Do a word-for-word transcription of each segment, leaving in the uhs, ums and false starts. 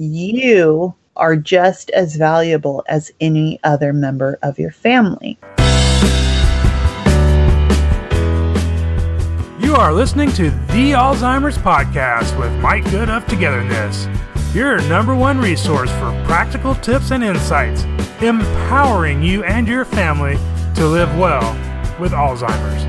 you are just as valuable as any other member of your family. You are listening to The Alzheimer's Podcast with Mike Good of Togetherness, your number one resource for practical tips and insights, empowering you and your family to live well with Alzheimer's.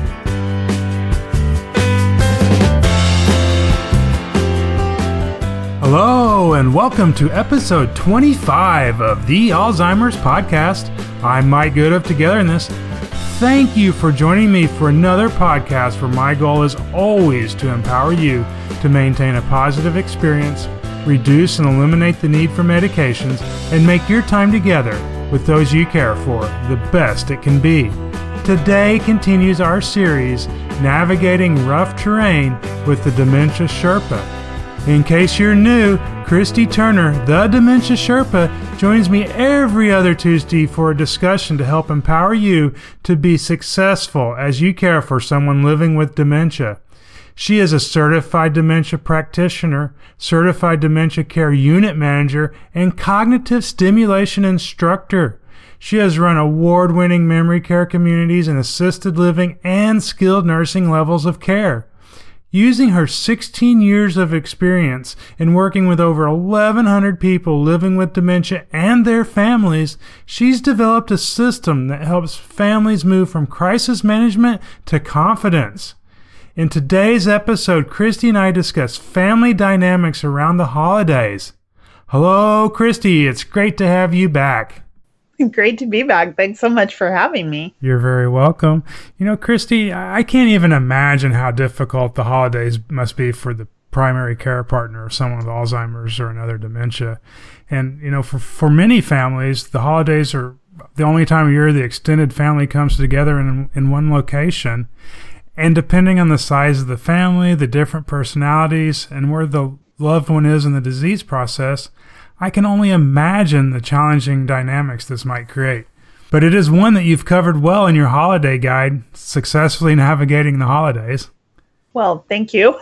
Hello, and welcome to episode twenty-five of The Alzheimer's Podcast. I'm Mike Good of Togetherness. Thank you for joining me for another podcast where my goal is always to empower you to maintain a positive experience, reduce and eliminate the need for medications, and make your time together with those you care for the best it can be. Today continues our series, Navigating Rough Terrain with the Dementia Sherpa. In case you're new, Christy Turner, the Dementia Sherpa, joins me every other Tuesday for a discussion to help empower you to be successful as you care for someone living with dementia. She is a certified dementia practitioner, certified dementia care unit manager, and cognitive stimulation instructor. She has run award-winning memory care communities in assisted living and skilled nursing levels of care. Using her sixteen years of experience in working with over eleven hundred people living with dementia and their families, she's developed a system that helps families move from crisis management to confidence. In today's episode, Christy and I discuss family dynamics around the holidays. Hello, Christy. It's great to have you back. Great to be back. Thanks so much for having me. You're very welcome. You know, Christy, I can't even imagine how difficult the holidays must be for the primary care partner of someone with Alzheimer's or another dementia. And, you know, for, for many families, the holidays are the only time of year the extended family comes together in, in one location. And depending on the size of the family, the different personalities, and where the loved one is in the disease process, I can only imagine the challenging dynamics this might create. But it is one that you've covered well in your holiday guide, Successfully Navigating the Holidays. Well, thank you.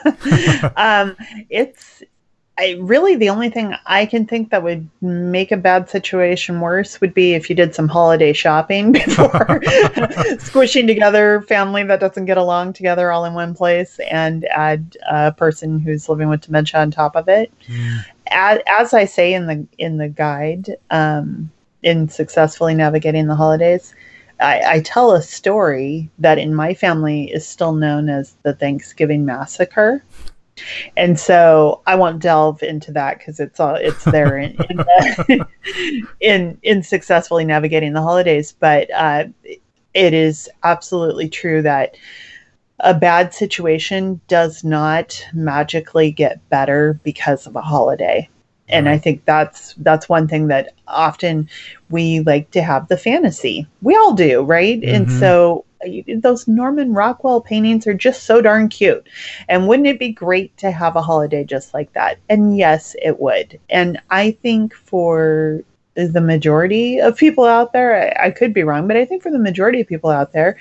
um, it's I, really the only thing I can think that would make a bad situation worse would be if you did some holiday shopping before squishing together family that doesn't get along together all in one place and add a person who's living with dementia on top of it. Mm. As, as I say in the in the guide, um, in Successfully Navigating the Holidays, I, I tell a story that in my family is still known as the Thanksgiving Massacre. And so I won't delve into that because it's all it's there in in, the, in in Successfully Navigating the Holidays. But uh, it is absolutely true that a bad situation does not magically get better because of a holiday. And I think that's that's one thing that often we like to have the fantasy. We all do, right? Mm-hmm. And so those Norman Rockwell paintings are just so darn cute. And wouldn't it be great to have a holiday just like that? And yes, it would. And I think for the majority of people out there, I, I could be wrong, but I think for the majority of people out there,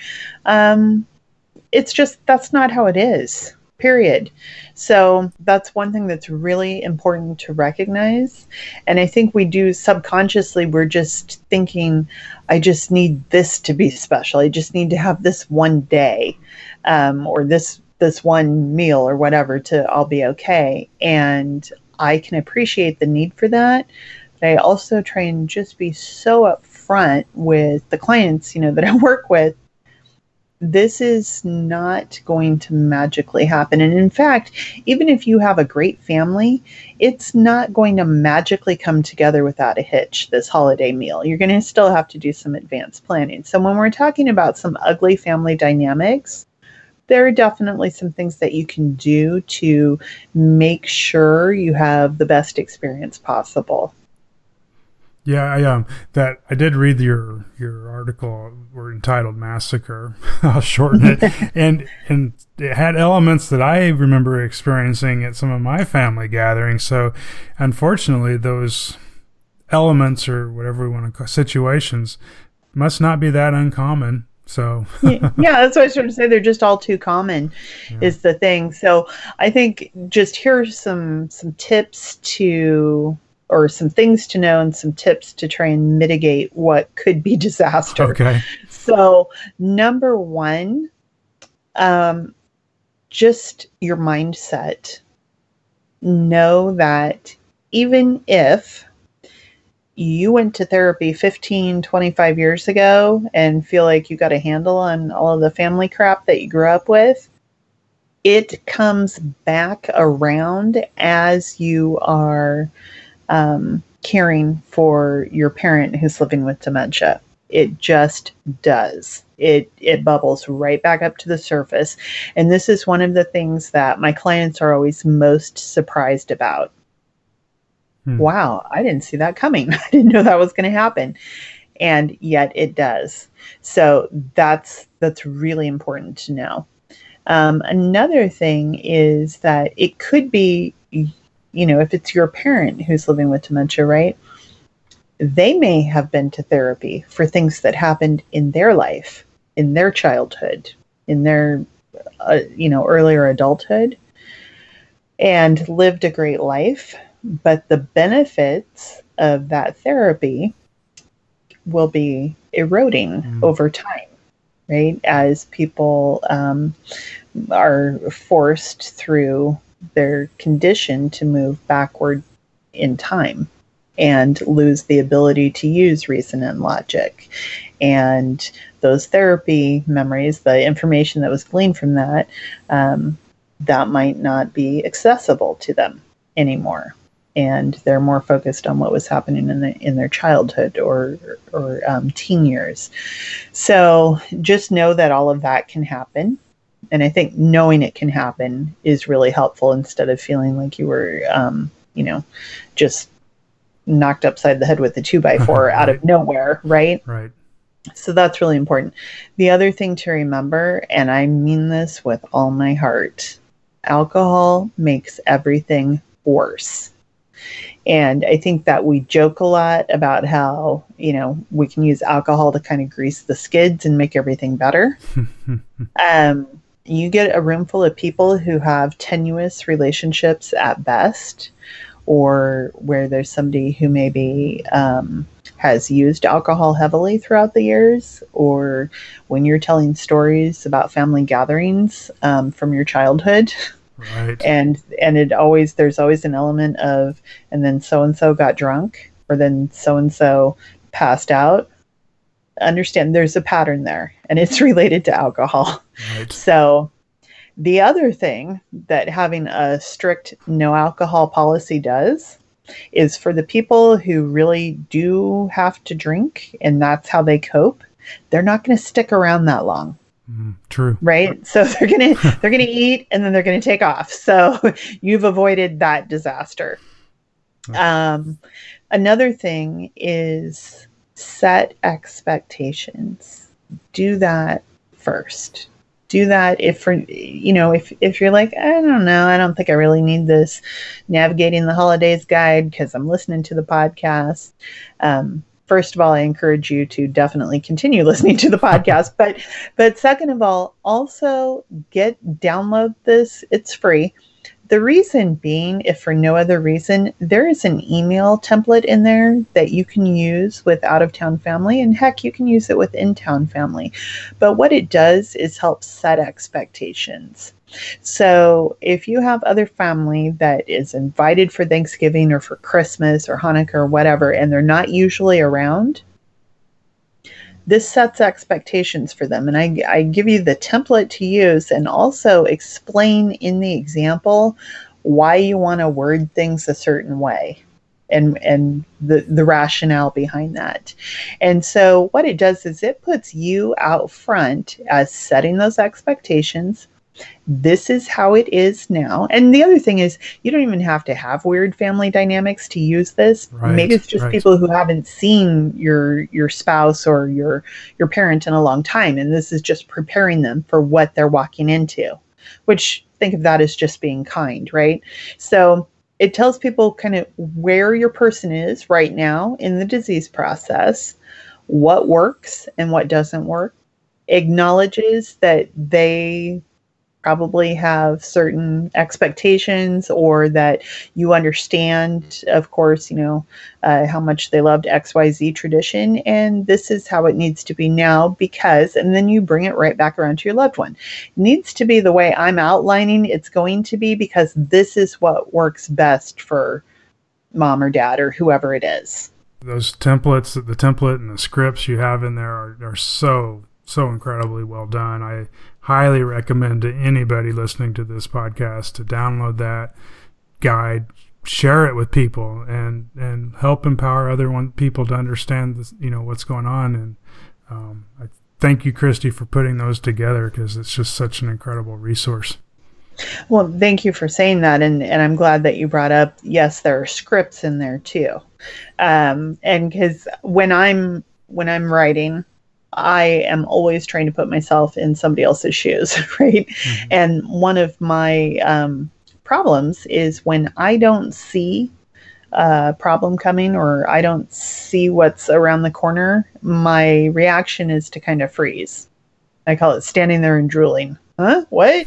um, it's just, that's not how it is, period. So that's one thing that's really important to recognize. And I think we do subconsciously, we're just thinking, I just need this to be special. I just need to have this one day um, or this this one meal or whatever to all be okay. And I can appreciate the need for that. But I also try and just be so upfront with the clients, you know, that I work with. This is not going to magically happen. And in fact, even if you have a great family, it's not going to magically come together without a hitch, this holiday meal. You're going to still have to do some advanced planning. So when we're talking about some ugly family dynamics, there are definitely some things that you can do to make sure you have the best experience possible. Yeah, I um that I did read your your article were entitled Massacre. I'll shorten it. and and it had elements that I remember experiencing at some of my family gatherings. So unfortunately those elements or whatever we want to call situations must not be that uncommon. So yeah, that's what I was trying to say. They're just all too common, yeah. is the thing. So I think just here's some some tips to, or some things to know, and some tips to try and mitigate what could be disaster. Okay. So number one, um, just your mindset. Know that even if you went to therapy fifteen, twenty-five years ago and feel like you got a handle on all of the family crap that you grew up with, it comes back around as you are um, caring for your parent who's living with dementia. It just does. It it bubbles right back up to the surface. And this is one of the things that my clients are always most surprised about. Hmm. Wow, I didn't see that coming. I didn't know that was going to happen. And yet it does. So that's that's really important to know. Um, another thing is that it could be, you know, if it's your parent who's living with dementia, right? They may have been to therapy for things that happened in their life, in their childhood, in their, uh, you know, earlier adulthood, and lived a great life. But the benefits of that therapy will be eroding mm. over time, right? As people um, are forced through their condition to move backward in time and lose the ability to use reason and logic. And those therapy memories, the information that was gleaned from that, um, that might not be accessible to them anymore. And they're more focused on what was happening in the, in their childhood or or um, teen years. So just know that all of that can happen. And I think knowing it can happen is really helpful, instead of feeling like you were, um, you know, just knocked upside the head with a two by four right. out of nowhere, right? Right. So that's really important. The other thing to remember, and I mean this with all my heart, alcohol makes everything worse. And I think that we joke a lot about how, you know, we can use alcohol to kind of grease the skids and make everything better. um, you get a room full of people who have tenuous relationships at best, or where there's somebody who maybe um, has used alcohol heavily throughout the years, or when you're telling stories about family gatherings um, from your childhood. Right. And and it always there's always an element of, and then so-and-so got drunk, or then so-and-so passed out. Understand there's a pattern there, and it's related to alcohol. Right. So the other thing that having a strict no alcohol policy does is, for the people who really do have to drink and that's how they cope, they're not going to stick around that long. Mm, true. Right. So they're going to, they're going to eat and then they're going to take off. So you've avoided that disaster. Um, another thing is set expectations. Do that first. Do that if, for, you know, if, if you're like, I don't know, I don't think I really need this navigating the holidays guide because I'm listening to the podcast. Um, First of all, I encourage you to definitely continue listening to the podcast. But but second of all, also get download this. It's free. The reason being, if for no other reason, there is an email template in there that you can use with out-of-town family. And heck, you can use it with in-town family. But what it does is help set expectations. So if you have other family that is invited for Thanksgiving or for Christmas or Hanukkah or whatever, and they're not usually around, this sets expectations for them. And I, I give you the template to use, and also explain in the example why you want to word things a certain way, and, and the, the rationale behind that. And so what it does is it puts you out front as setting those expectations. This is how it is now. And the other thing is, you don't even have to have weird family dynamics to use this. Right, Maybe it's just right. people who haven't seen your your spouse or your your parent in a long time, and this is just preparing them for what they're walking into, which, think of that as just being kind, right? So it tells people kind of where your person is right now in the disease process, what works and what doesn't work. acknowledges that they probably have certain expectations, or that you understand, of course, you know, uh, how much they loved X Y Z tradition, and this is how it needs to be now because, and then you bring it right back around to your loved one. It needs to be the way I'm outlining it's going to be because this is what works best for mom or dad or whoever it is. Those templates, the template and the scripts you have in there are, are so, so incredibly well done. I highly recommend to anybody listening to this podcast to download that guide, share it with people, and, and help empower other one, people to understand this, you know, what's going on. And um, I thank you, Christy, for putting those together because it's just such an incredible resource. Well, thank you for saying that. And, and I'm glad that you brought up, yes, there are scripts in there too. Um, and because when I'm, when I'm writing, I am always trying to put myself in somebody else's shoes, right? Mm-hmm. And one of my um, problems is when I don't see a problem coming or I don't see what's around the corner, my reaction is to kind of freeze. I call it standing there and drooling. Huh? What?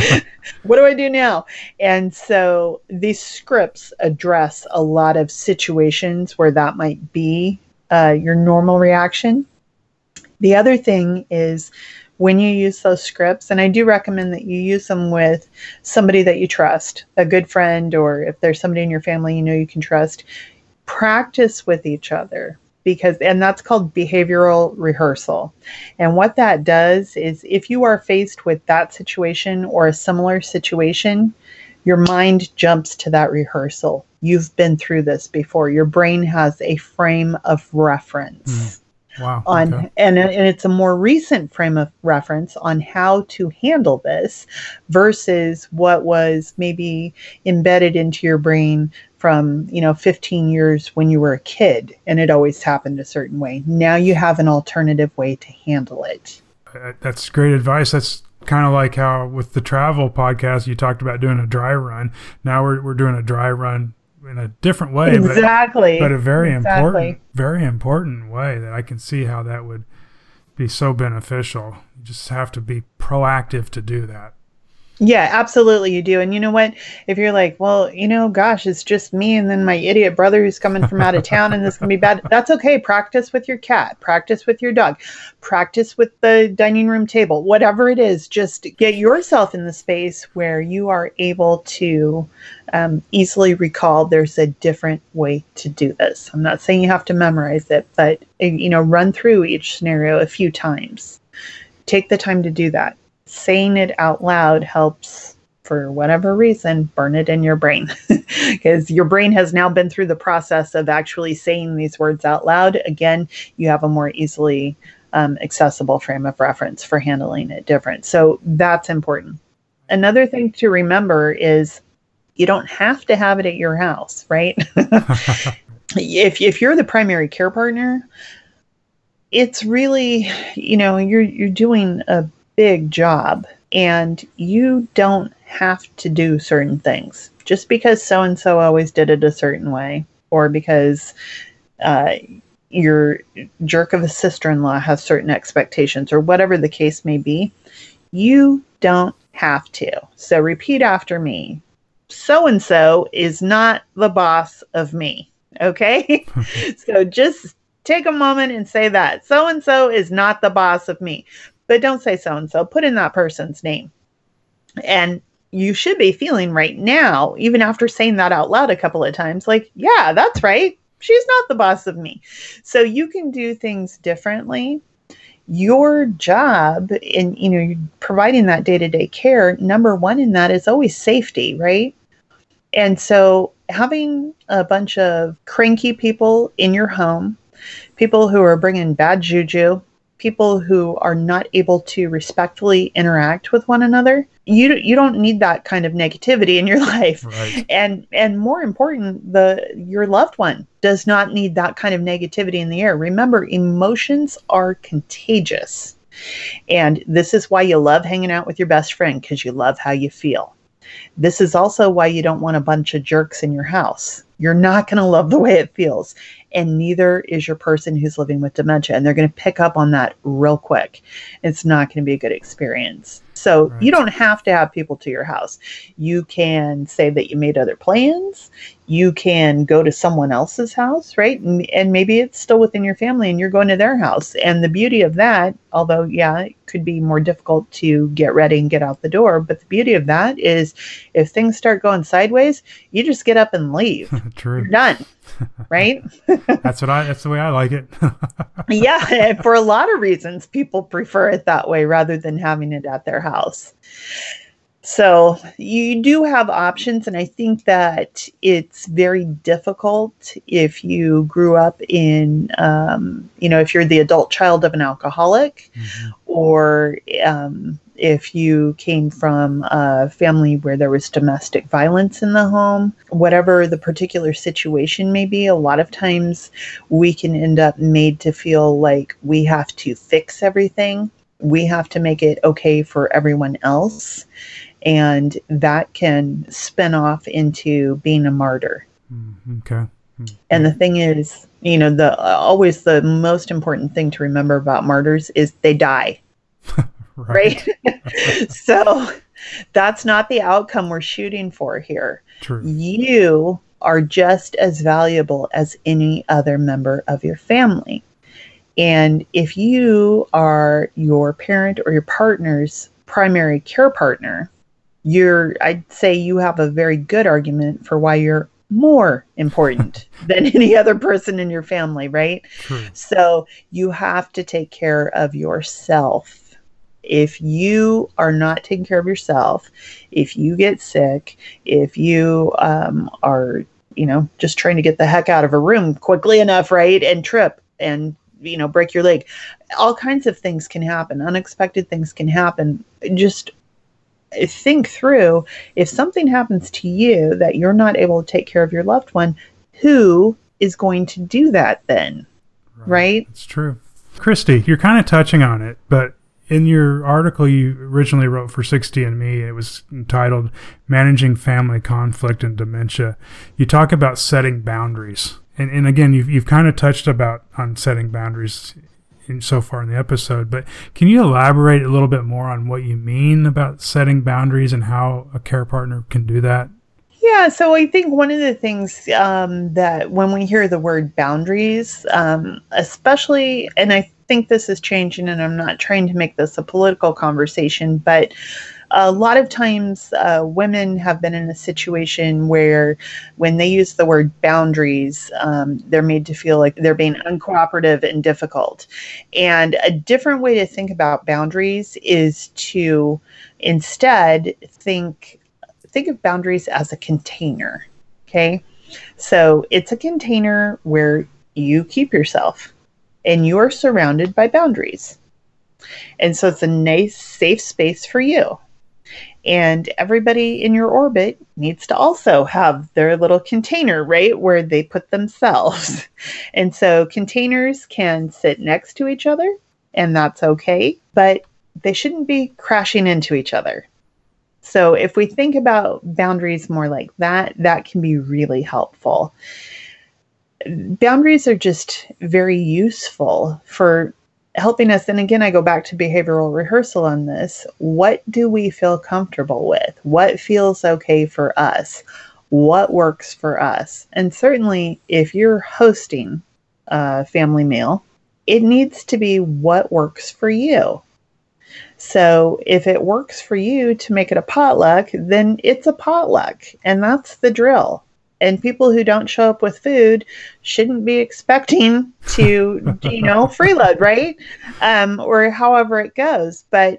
What do I do now? And so these scripts address a lot of situations where that might be uh, your normal reaction. The other thing is when you use those scripts, and I do recommend that you use them with somebody that you trust, a good friend, or if there's somebody in your family you know you can trust, practice with each other. Because, and that's called behavioral rehearsal. And what that does is if you are faced with that situation or a similar situation, your mind jumps to that rehearsal. You've been through this before. Your brain has a frame of reference. Mm. Wow. On okay. and, and it's a more recent frame of reference on how to handle this versus what was maybe embedded into your brain from, you know, fifteen years when you were a kid and it always happened a certain way. Now you have an alternative way to handle it. Uh, that's great advice. That's kind of like how with the travel podcast, you talked about doing a dry run. Now we're we're doing a dry run in a different way, exactly, but, but a very exactly. important, very important way that I can see how that would be so beneficial. You just have to be proactive to do that. Yeah, absolutely you do. And you know what? If you're like, well, you know, gosh, it's just me and then my idiot brother who's coming from out of town and this can be bad. That's okay. Practice with your cat. Practice with your dog. Practice with the dining room table. Whatever it is, just get yourself in the space where you are able to um, easily recall there's a different way to do this. I'm not saying you have to memorize it, but, you know, run through each scenario a few times. Take the time to do that. Saying it out loud helps, for whatever reason, burn it in your brain because your brain has now been through the process of actually saying these words out loud. Again, you have a more easily um, accessible frame of reference for handling it different. So that's important. Another thing to remember is you don't have to have it at your house, right? if if you're the primary care partner, it's really, you know, you're you're doing a big job and you don't have to do certain things just because so-and-so always did it a certain way, or because uh, your jerk of a sister-in-law has certain expectations, or whatever the case may be. You don't have to. So repeat after me. So-and-so is not the boss of me. Okay? So just take a moment and say that. So-and-so is not the boss of me. But don't say so-and-so. Put in that person's name. And you should be feeling right now, even after saying that out loud a couple of times, like, yeah, that's right. She's not the boss of me. So you can do things differently. Your job in, you know, providing that day-to-day care, number one in that is always safety, right? And so having a bunch of cranky people in your home, people who are bringing bad juju, people who are not able to respectfully interact with one another, you you don't need that kind of negativity in your life. Right. And and more important, the your loved one does not need that kind of negativity in the air. Remember, emotions are contagious. And this is why you love hanging out with your best friend, because you love how you feel. This is also why you don't want a bunch of jerks in your house. You're not going to love the way it feels. And neither is your person who's living with dementia. And they're going to pick up on that real quick. It's not going to be a good experience. So right. You don't have to have people to your house. You can say that you made other plans. You can go to someone else's house, right? And, and maybe it's still within your family and you're going to their house. And the beauty of that, although, yeah, it could be more difficult to get ready and get out the door. But the beauty of that is if things start going sideways, you just get up and leave. True. You're done. Right? That's what I, that's the way I like it. Yeah. And for a lot of reasons, people prefer it that way rather than having it at their house. So you do have options. And I think that it's very difficult if you grew up in, um, you know, if you're the adult child of an alcoholic, mm-hmm. or um, if you came from a family where there was domestic violence in the home, whatever the particular situation may be, a lot of times we can end up made to feel like we have to fix everything. We have to make it okay for everyone else. And that can spin off into being a martyr. Mm, okay. Mm. And the thing is, you know, the always the most important thing to remember about martyrs is they die. Right. right? So that's not the outcome we're shooting for here. True. You are just as valuable as any other member of your family. And if you are your parent or your partner's primary care partner, you're, I'd say you have a very good argument for why you're more important than any other person in your family, right? True. So you have to take care of yourself. If you are not taking care of yourself, if you get sick, if you um, are, you know, just trying to get the heck out of a room quickly enough, right, and trip and, you know, break your leg, all kinds of things can happen. Unexpected things can happen. Just think through, if something happens to you that you're not able to take care of your loved one, who is going to do that then? Right? right? It's true. Christy, you're kind of touching on it, but in your article you originally wrote for sixty and Me, it was entitled Managing Family Conflict and Dementia. You talk about setting boundaries. And, and again, you've, you've kind of touched about on setting boundaries in, so far in the episode, but can you elaborate a little bit more on what you mean about setting boundaries and how a care partner can do that? Yeah, so I think one of the things um, that when we hear the word boundaries, um, especially, and I think this is changing, and I'm not trying to make this a political conversation, but a lot of times uh, women have been in a situation where when they use the word boundaries, um, they're made to feel like they're being uncooperative and difficult. And a different way to think about boundaries is to instead think think of boundaries as a container. Okay, so it's a container where you keep yourself and you are surrounded by boundaries. And so it's a nice, safe space for you. And everybody in your orbit needs to also have their little container, right, where they put themselves. And so containers can sit next to each other, and that's okay, but they shouldn't be crashing into each other. So if we think about boundaries more like that, that can be really helpful. Boundaries are just very useful for helping us. And again, I go back to behavioral rehearsal on this. What do we feel comfortable with? What feels okay for us? What works for us? And certainly if you're hosting a family meal, it needs to be what works for you. So if it works for you to make it a potluck, then it's a potluck. And that's the drill. And people who don't show up with food shouldn't be expecting to, you know, freeload, right? Um, or however it goes. But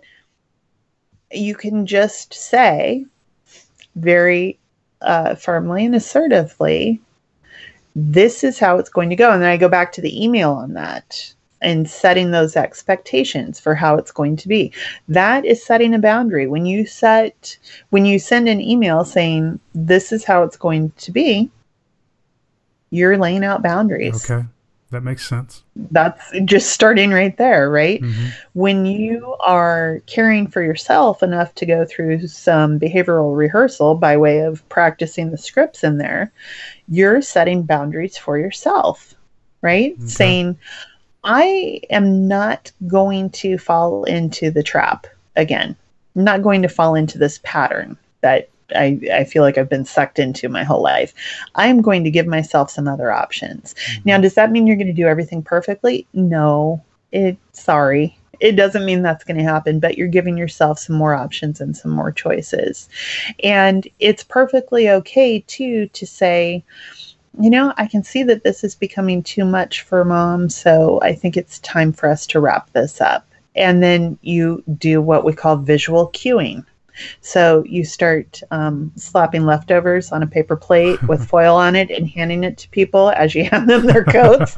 you can just say very uh, firmly and assertively, this is how it's going to go. And then I go back to the email on that and setting those expectations for how it's going to be. That is setting a boundary. When you set, when you send an email saying, this is how it's going to be, you're laying out boundaries. Okay. That makes sense. That's just starting right there, right? Mm-hmm. When you are caring for yourself enough to go through some behavioral rehearsal by way of practicing the scripts in there, you're setting boundaries for yourself, right? Okay. Saying, I am not going to fall into the trap again. I'm not going to fall into this pattern that I, I feel like I've been sucked into my whole life. I'm going to give myself some other options. Mm-hmm. Now, does that mean you're going to do everything perfectly? No. It, sorry. It doesn't mean that's going to happen, but you're giving yourself some more options and some more choices. And it's perfectly okay, too, to say, you know, I can see that this is becoming too much for Mom, so I think it's time for us to wrap this up. And then you do what we call visual cueing. So you start um, slapping leftovers on a paper plate with foil on it and handing it to people as you hand them their coats.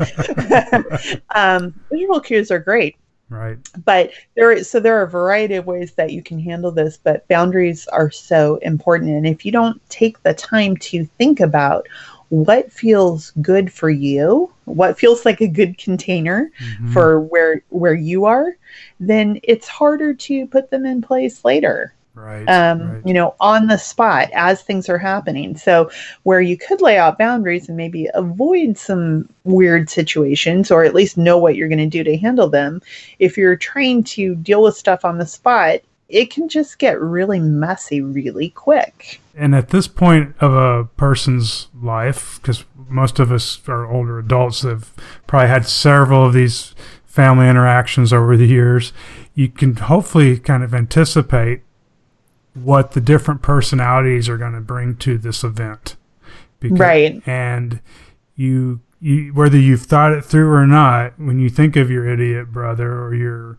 um, visual cues are great. Right. But there is, so there are a variety of ways that you can handle this, but boundaries are so important. And if you don't take the time to think about what feels good for you, what feels like a good container mm-hmm. for where where you are, then it's harder to put them in place later. Right, um, right. You know, on the spot as things are happening. So where you could lay out boundaries and maybe avoid some weird situations, or at least know what you're going to do to handle them, if you're trained to deal with stuff on the spot, it can just get really messy really quick. And at this point of a person's life, because most of us are older adults that have probably had several of these family interactions over the years, you can hopefully kind of anticipate what the different personalities are going to bring to this event. Because, right. And you, you, whether you've thought it through or not, when you think of your idiot brother or your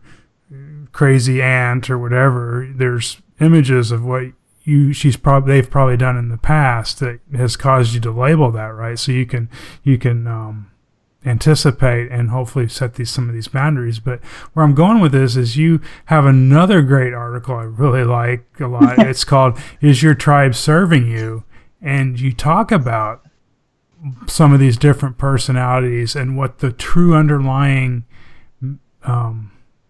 crazy aunt or whatever, there's images of what you she's probably they've probably done in the past that has caused you to label that, right? So you can you can um, anticipate and hopefully set these some of these boundaries. But where I'm going with this is you have another great article I really like a lot. It's called "Is Your Tribe Serving You?" And you talk about some of these different personalities and what the true underlying um,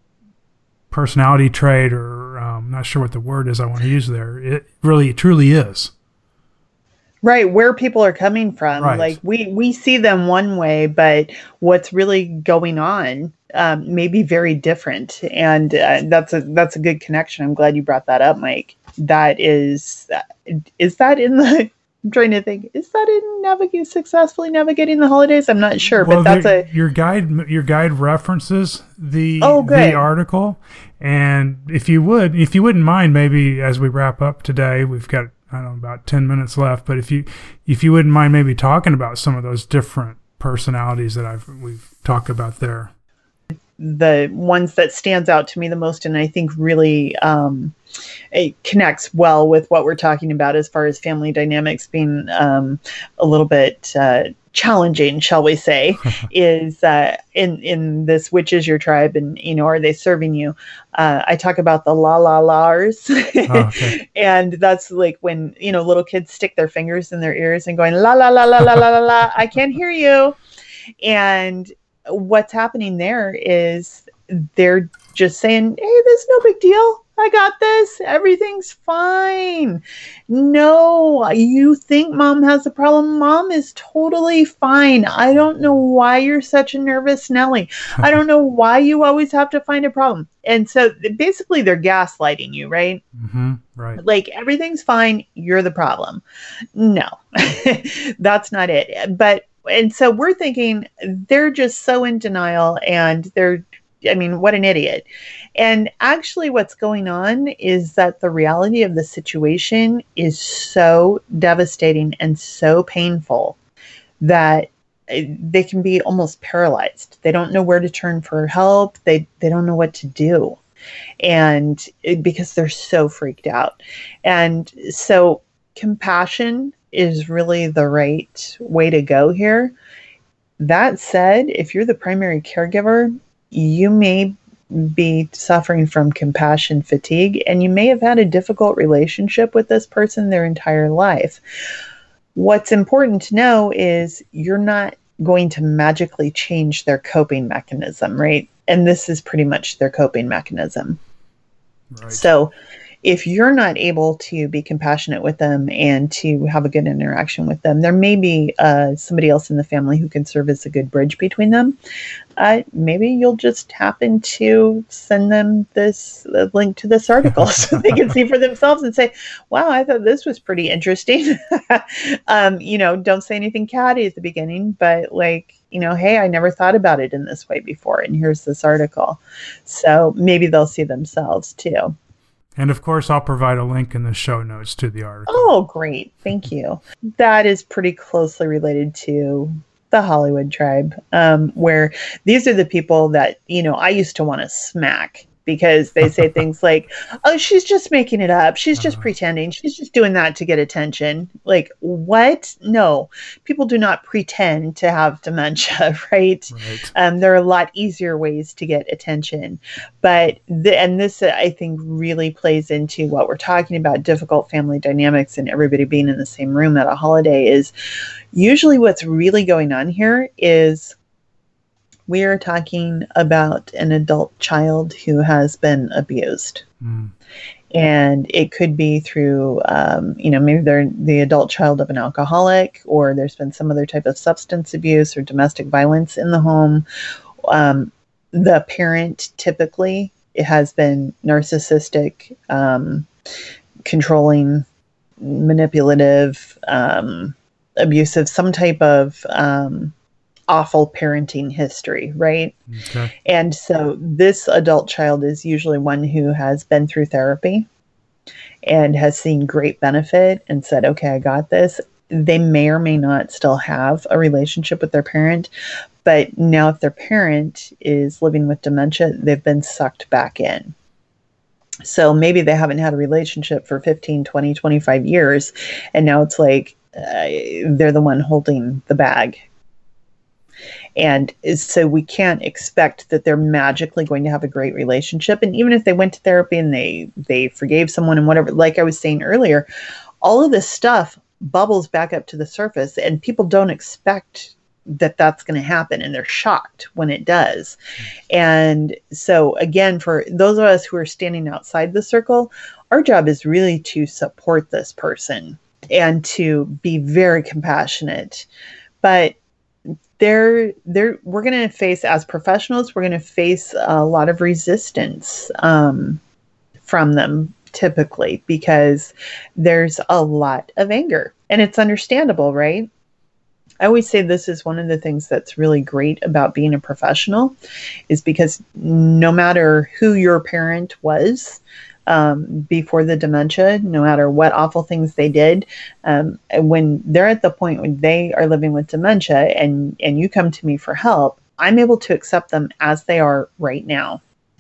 personality trait, or um, I'm not sure what the word is I want to use there, it really truly is. Right, where people are coming from. Right. Like we, we see them one way, but what's really going on um, may be very different. And uh, that's a that's a good connection. I'm glad you brought that up, Mike. That is, is that in the, I'm trying to think, is that in navigating successfully navigating the holidays? I'm not sure, well, but that's a your guide. Your guide references the oh, good. the article, and if you would, if you wouldn't mind, maybe as we wrap up today, we've got I don't know about ten minutes left, but if you if you wouldn't mind, maybe talking about some of those different personalities that I've we've talked about there. The ones that stands out to me the most, and I think really um, it connects well with what we're talking about as far as family dynamics being um, a little bit uh, challenging, shall we say, is uh, in in this "Which is your tribe?" and you know, are they serving you? Uh, I talk about the la la la's, oh, okay. And that's like when you know little kids stick their fingers in their ears and going la la la la la la la la. I can't hear you, and what's happening there is they're just saying, hey, there's no big deal. I got this. Everything's fine. No, you think Mom has a problem. Mom is totally fine. I don't know why you're such a nervous Nelly. I don't know why you always have to find a problem. And so basically they're gaslighting you, right? Mm-hmm, right. Like everything's fine. You're the problem. No, that's not it. But And so we're thinking they're just so in denial and they're, I mean, what an idiot. And actually what's going on is that the reality of the situation is so devastating and so painful that they can be almost paralyzed. They don't know where to turn for help. They, they don't know what to do. And it, because they're so freaked out. And so compassion is really the right way to go here. That said, if you're the primary caregiver, you may be suffering from compassion fatigue, and you may have had a difficult relationship with this person their entire life. What's important to know is you're not going to magically change their coping mechanism, right? And this is pretty much their coping mechanism. Right. So if you're not able to be compassionate with them and to have a good interaction with them, there may be uh, somebody else in the family who can serve as a good bridge between them. Uh, maybe you'll just happen to send them this uh, link to this article so they can see for themselves and say, wow, I thought this was pretty interesting. um, you know, don't say anything catty at the beginning, but like, you know, hey, I never thought about it in this way before. And here's this article. So maybe they'll see themselves too. And of course, I'll provide a link in the show notes to the article. Oh, great. Thank you. That is pretty closely related to the Hollywood tribe, um, where these are the people that, you know, I used to want to smack because they say things like, oh, she's just making it up. She's just uh, pretending. She's just doing that to get attention. Like, what? No, people do not pretend to have dementia, right? right. Um, there are a lot easier ways to get attention. But, the, and this, I think, really plays into what we're talking about, difficult family dynamics and everybody being in the same room at a holiday, is usually what's really going on here is we are talking about an adult child who has been abused. Mm. And it could be through, um, you know, maybe they're the adult child of an alcoholic, or there's been some other type of substance abuse or domestic violence in the home. Um, the parent typically it has been narcissistic, um, controlling, manipulative, um, abusive, some type of um awful parenting history, right? Okay. And so this adult child is usually one who has been through therapy and has seen great benefit and said, okay, I got this. They may or may not still have a relationship with their parent, but now if their parent is living with dementia, they've been sucked back in. So maybe they haven't had a relationship for fifteen, twenty, twenty-five years, and now it's like uh, they're the one holding the bag. And so we can't expect that they're magically going to have a great relationship. And even if they went to therapy and they, they forgave someone and whatever, like I was saying earlier, all of this stuff bubbles back up to the surface and people don't expect that that's going to happen. And they're shocked when it does. And so again, for those of us who are standing outside the circle, our job is really to support this person and to be very compassionate. But They're, they're, we're going to face, as professionals, we're going to face a lot of resistance um, from them typically because there's a lot of anger and it's understandable, right? I always say this is one of the things that's really great about being a professional is because no matter who your parent was, Um, before the dementia, no matter what awful things they did, um, when they're at the point when they are living with dementia and, and you come to me for help, I'm able to accept them as they are right now.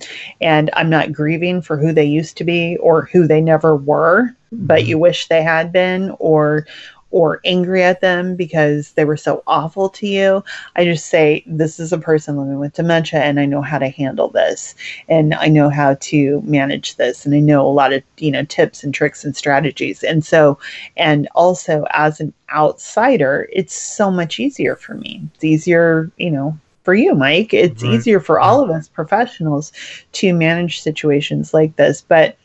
And I'm not grieving for who they used to be or who they never were, but you wish they had been, or or angry at them because they were so awful to you. I just say, this is a person living with dementia and I know how to handle this and I know how to manage this. And I know a lot of, you know, tips and tricks and strategies. And so, and also as an outsider, it's so much easier for me. It's easier, you know, for you, Mike. It's right. easier for all of us professionals to manage situations like this. But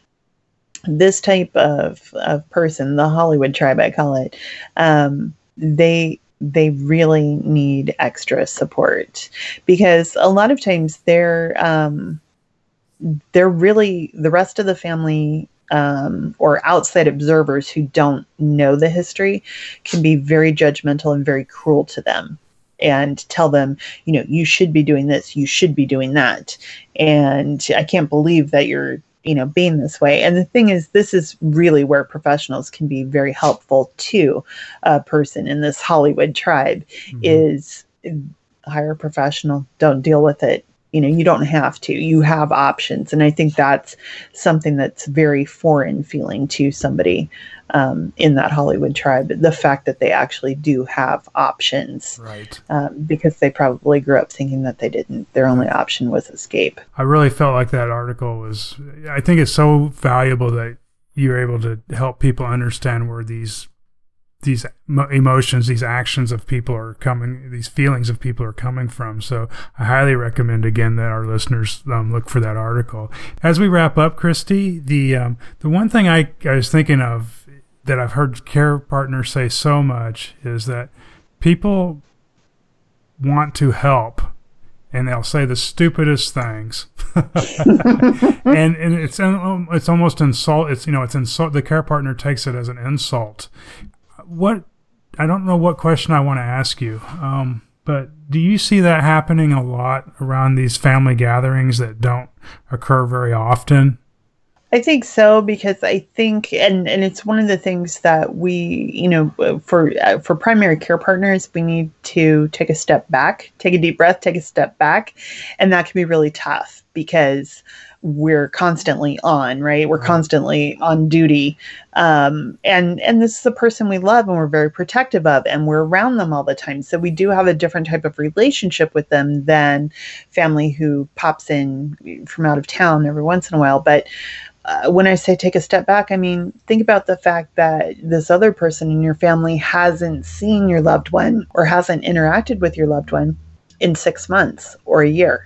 this type of, of person, the Hollywood tribe, I call it, um, they they really need extra support because a lot of times they're um, they're really the rest of the family um, or outside observers who don't know the history can be very judgmental and very cruel to them and tell them, you know, you should be doing this, you should be doing that, and I can't believe that you're you know, being this way. And the thing is, this is really where professionals can be very helpful to a person in this Hollywood tribe mm-hmm. is hire a professional, don't deal with it. You know, you don't have to, you have options. And I think that's something that's very foreign feeling to somebody um, in that Hollywood tribe. The fact that they actually do have options, right? Um, because they probably grew up thinking that they didn't. Their only option was escape. I really felt like that article was, I think it's so valuable that you're able to help people understand where these these emotions, these actions of people are coming, these feelings of people are coming from. So I highly recommend, again, that our listeners um, look for that article. As we wrap up, Christy, the um, the one thing I, I was thinking of that I've heard care partners say so much is that people want to help, and they'll say the stupidest things, and and it's it's almost insult. It's you know it's insult. The care partner takes it as an insult. What I don't know what question I want to ask you, um, but do you see that happening a lot around these family gatherings that don't occur very often? I think so, because I think, and, and it's one of the things that we, you know, for uh, for primary care partners, we need to take a step back, take a deep breath, take a step back, and that can be really tough because we're constantly on, right? We're constantly on duty. Um, and, and this is a person we love and we're very protective of, and we're around them all the time. So we do have a different type of relationship with them than family who pops in from out of town every once in a while. But uh, when I say take a step back, I mean, think about the fact that this other person in your family hasn't seen your loved one or hasn't interacted with your loved one in six months or a year.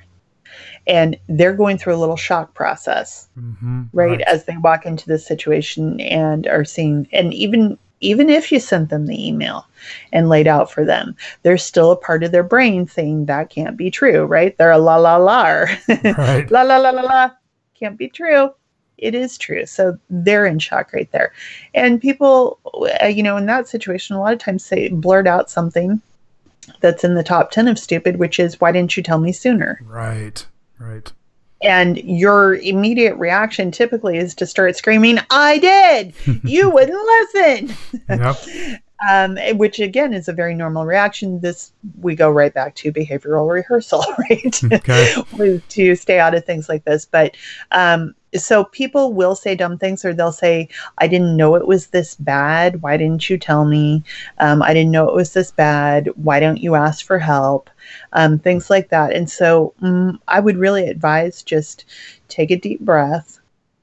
And they're going through a little shock process, mm-hmm, right, right, as they walk into this situation and are seeing, and even even if you sent them the email and laid out for them, there's still a part of their brain saying that can't be true, right? They're a la la la, right. la la la la la, can't be true. It is true. So they're in shock right there. And people, uh, you know, in that situation, a lot of times say blurt out something that's in the top ten of stupid, which is, why didn't you tell me sooner? Right. Right. And your immediate reaction typically is to start screaming, I did. You wouldn't listen. Yep. um, which, again, is a very normal reaction. This, we go right back to behavioral rehearsal, right? Okay. To stay out of things like this. But um, so people will say dumb things, or they'll say, I didn't know it was this bad. Why didn't you tell me? Um, I didn't know it was this bad. Why don't you ask for help? Um, things like that. And so um, I would really advise just take a deep breath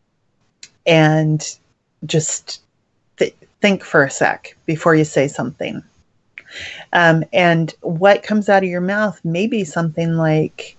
and just th- think for a sec before you say something. Um, and what comes out of your mouth may be something like,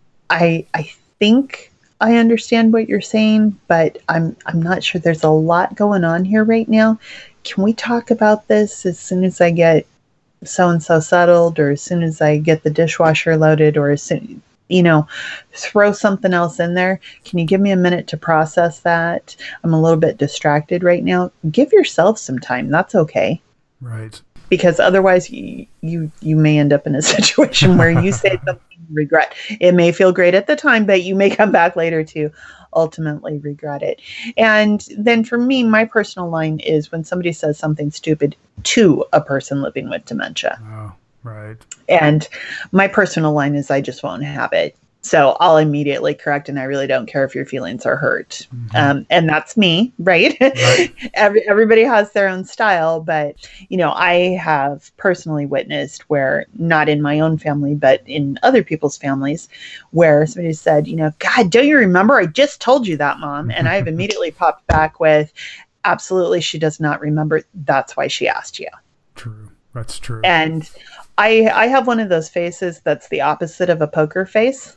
I I think I understand what you're saying, but I'm I'm not sure. There's a lot going on here right now. Can we talk about this as soon as I get so-and-so settled, or as soon as I get the dishwasher loaded, or as soon, you know, throw something else in there. Can you give me a minute to process that? I'm a little bit distracted right now. Give yourself some time. That's okay. Right. Because otherwise you, you, you may end up in a situation where you say something you regret. It may feel great at the time, but you may come back later to ultimately regret it. And then for me, my personal line is when somebody says something stupid to a person living with dementia. Oh, right. And my personal line is, I just won't have it. So I'll immediately correct, and I really don't care if your feelings are hurt. Mm-hmm. Um, and that's me, right? right. Every, everybody has their own style, but, you know, I have personally witnessed where, not in my own family, but in other people's families, where somebody said, you know, God, don't you remember? I just told you that, Mom. And I've immediately popped back with, absolutely, she does not remember. That's why she asked you. True. That's true. And I, I have one of those faces that's the opposite of a poker face.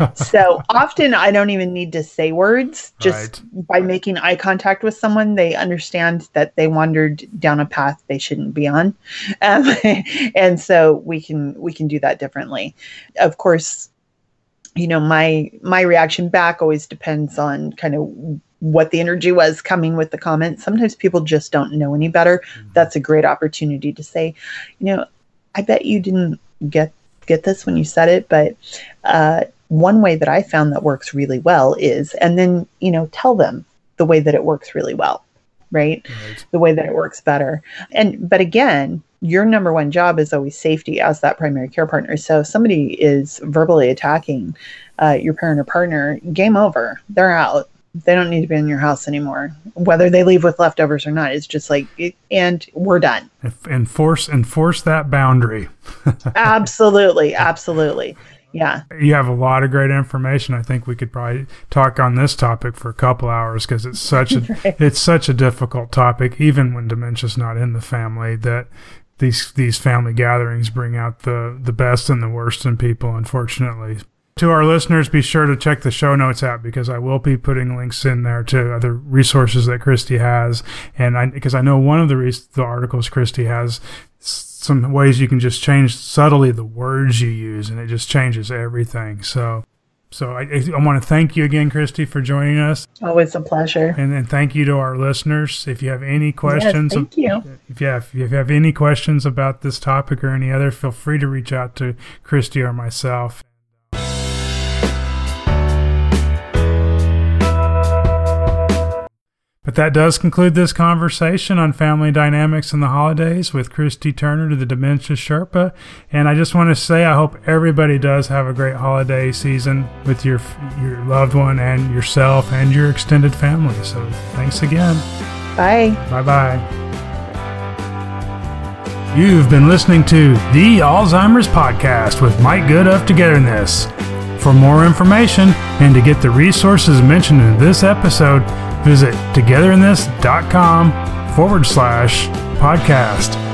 So often I don't even need to say words. Just right. By making eye contact with someone, they understand that they wandered down a path they shouldn't be on. Um, and so we can we can do that differently. Of course, you know, my my reaction back always depends on kind of what the energy was coming with the comment. Sometimes people just don't know any better. Mm-hmm. That's a great opportunity to say, you know, I bet you didn't get get this when you said it, but uh, one way that I found that works really well is, and then, you know, tell them the way that it works really well, right? right? The way that it works better. And, but again, your number one job is always safety as that primary care partner. So if somebody is verbally attacking uh, your parent or partner, game over, they're out. They don't need to be in your house anymore, whether they leave with leftovers or not. It's just like, and we're done. Enforce, enforce that boundary. Absolutely. Absolutely. Yeah. You have a lot of great information. I think we could probably talk on this topic for a couple hours because it's such a right. it's such a difficult topic, even when dementia's not in the family, that these these family gatherings bring out the, the best and the worst in people, unfortunately. To our listeners, be sure to check the show notes out because I will be putting links in there to other resources that Christy has. And I, because I know one of the, re- the articles Christy has some ways you can just change subtly the words you use, and it just changes everything. So, so I, I want to thank you again, Christy, for joining us. Always a pleasure. And then thank you to our listeners. If you have any questions, yes, thank you. If you have, if you have any questions about this topic or any other, feel free to reach out to Christy or myself. But that does conclude this conversation on family dynamics in the holidays with Christy Turner, the Dementia Sherpa. And I just want to say I hope everybody does have a great holiday season with your your loved one and yourself and your extended family. So thanks again. Bye. Bye-bye. You've been listening to The Alzheimer's Podcast with Mike Good of Togetherness. For more information and to get the resources mentioned in this episode, visit togetherness.com forward slash podcast.